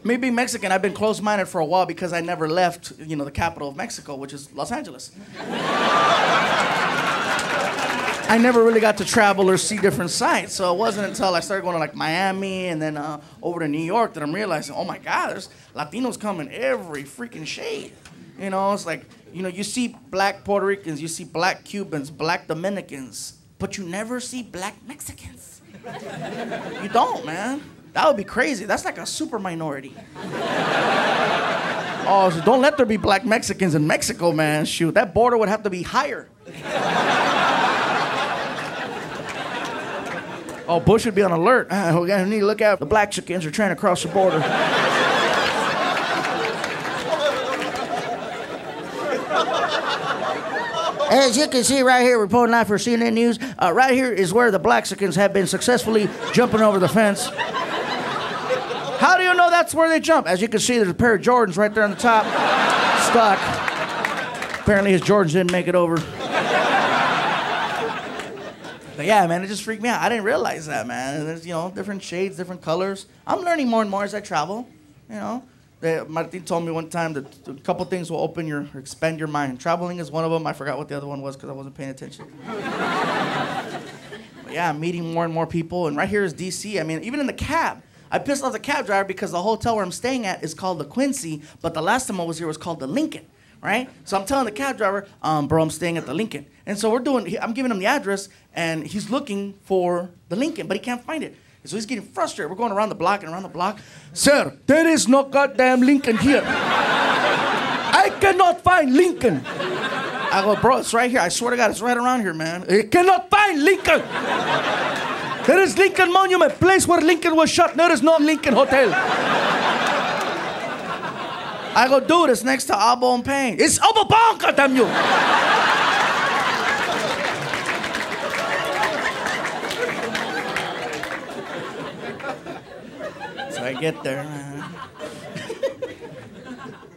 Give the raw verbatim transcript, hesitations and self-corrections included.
Me being Mexican, I've been closed-minded for a while because I never left, you know, the capital of Mexico, which is Los Angeles. I never really got to travel or see different sites, so it wasn't until I started going to like Miami and then uh, over to New York that I'm realizing, oh my God, there's Latinos coming every freaking shade. You know, it's like, you know, you see black Puerto Ricans, you see black Cubans, black Dominicans, but you never see black Mexicans. You don't, man. That would be crazy. That's like a super minority. Oh, so don't let there be black Mexicans in Mexico, man. Shoot, that border would have to be higher. Oh, Bush would be on alert. Uh, we need to look out. The black Mexicans are trying to cross the border. As you can see right here, reporting live for C N N News, uh, right here is where the Blaxicans have been successfully jumping over the fence. How do you know that's where they jump? As you can see, there's a pair of Jordans right there on the top, stuck. Apparently his Jordans didn't make it over. But yeah, man, it just freaked me out. I didn't realize that, man. And there's, you know, different shades, different colors. I'm learning more and more as I travel, you know. They, Martin told me one time that a couple things will open your, or expand your mind. Traveling is one of them. I forgot what the other one was because I wasn't paying attention. But yeah, I'm meeting more and more people. And right here is D C. I mean, even in the cab. I pissed off the cab driver because the hotel where I'm staying at is called the Quincy, but the last time I was here was called the Lincoln, right? So I'm telling the cab driver, um, bro, I'm staying at the Lincoln. And so we're doing, I'm giving him the address, and he's looking for the Lincoln, but he can't find it. So he's getting frustrated. We're going around the block and around the block. Sir, there is no goddamn Lincoln here. I cannot find Lincoln. I go, bro, it's right here. I swear to God, it's right around here, man. I cannot find Lincoln. There is Lincoln Monument, place where Lincoln was shot. There is no Lincoln Hotel. I go, dude, it's next to Abo and Payne. It's Abo Pong, goddamn you. So I get there, man.